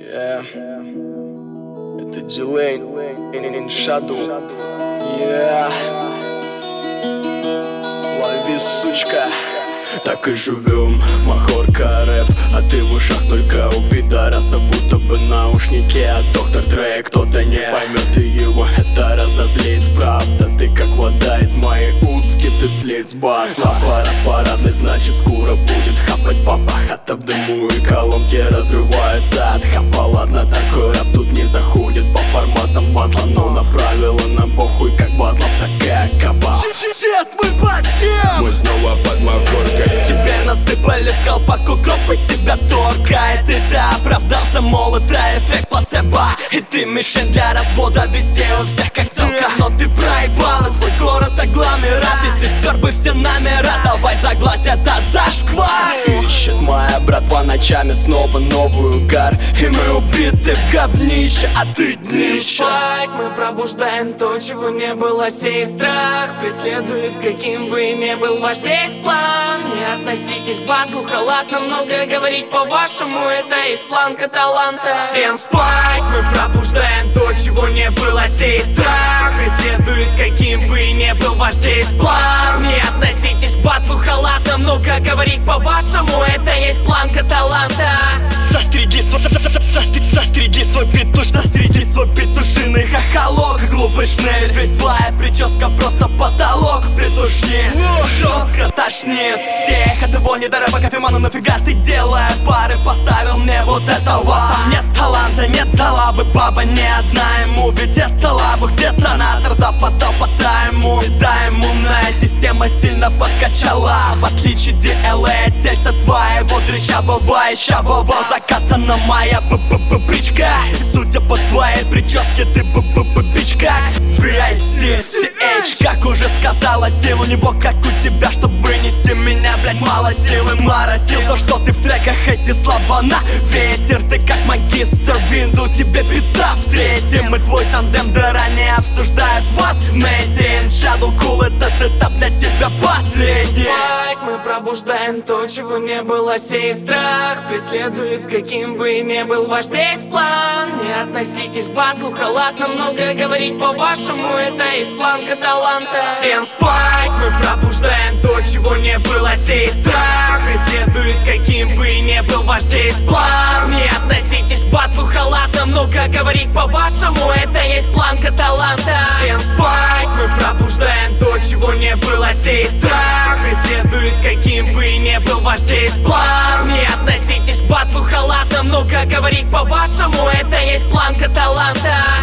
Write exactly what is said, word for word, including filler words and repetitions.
Yeah. Это Дилейн in Shadow. Yeah. Лови, сучка. Так и живем, махорка рэп. А ты в ушах только у пидораса, будто бы наушники. А доктор Дре кто-то не поймет, и его это разозлит. Правда, ты как вода из моей утки, ты слить с батла. Парад парадный, значит скоро будет хапать папа. Хата в дыму и колонки разрываются от хапа. Ладно, такой рэп тут не заходит по форматам батла, но на правила нам похуй, как батлов такая капа. Сейчас мы почем? Мы снова под махоркой. Тебе насыпали в колпак укроп, и тебя торкает. И ты оправдался, мол, это эффект плацебо. И ты мишень для развода везде у всех как целка. Но ты проебал, и твой город агломерат. И ты стер бы все номера, давай загладь это зашквар. Ищет моя братва ночами снова новую гар. И мы убиты в говнище, а ты днище. Спать мы пробуждаем то, чего не было. Сей страх преследует, каким бы ни был ваш здесь план. Не относитесь к батлу халатно, много говорить по-вашему, это из планка таланта. Всем спать, мы пробуждаем то, чего не было. Сей страх преследует, каким бы ни был ваш здесь план. Не относитесь к батлу халатно, много говорить по-вашему, это есть планка таланта. Застриги свой, застриги свой петуш, застриги свой петушиный хохолок. Глупый шнель, ведь твоя прическа просто потолок. Притушни, жестко тошнит всех от его недороба кофемана. Нафига ты, делая пары, поставил мне вот этого? Там нет таланта, нет дала бы баба ни одна ему. Ведь это лабух, детонатор запоздал по тайму. И да, иммунная система сильно подкачала. В отличие ди эл эй, тельца твоего дрыщабова и щабова. Закатана моя б-б-б-бричка. И судя по твоей прическе, ты б-б-б-бичка. ви ай ти си эйч, как уже сказала, сил у него, как у тебя, чтобы вынести меня, блять, мало силы, моросил. То, что ты в треках, эти слова на ветер. Ты как магистр Винду, тебе пизда в третьем. И твой тандем да ранее обсуждают вас в мете. Shadow Cool, этот этап для тебя последний. Спать мы пробуждаем то, чего не было. Сей страх преследует, каким бы ни был ваш здесь план. Не относитесь к батлу халатно, много говорить по-вашему, это из планка таланта. Всем спать, мы пробуждаем то, чего не было. Сей страх преследует, каким бы ни был ваш здесь план. Не относитесь к батлу халатно, много говорить по-вашему, это есть планка таланта. Всем спать, мы пробуждаем то, чего не было. Сей страх преследует, каким бы ни был ваш здесь план. Не относитесь к батлу халатно, много говорить по-вашему, это есть планка таланта.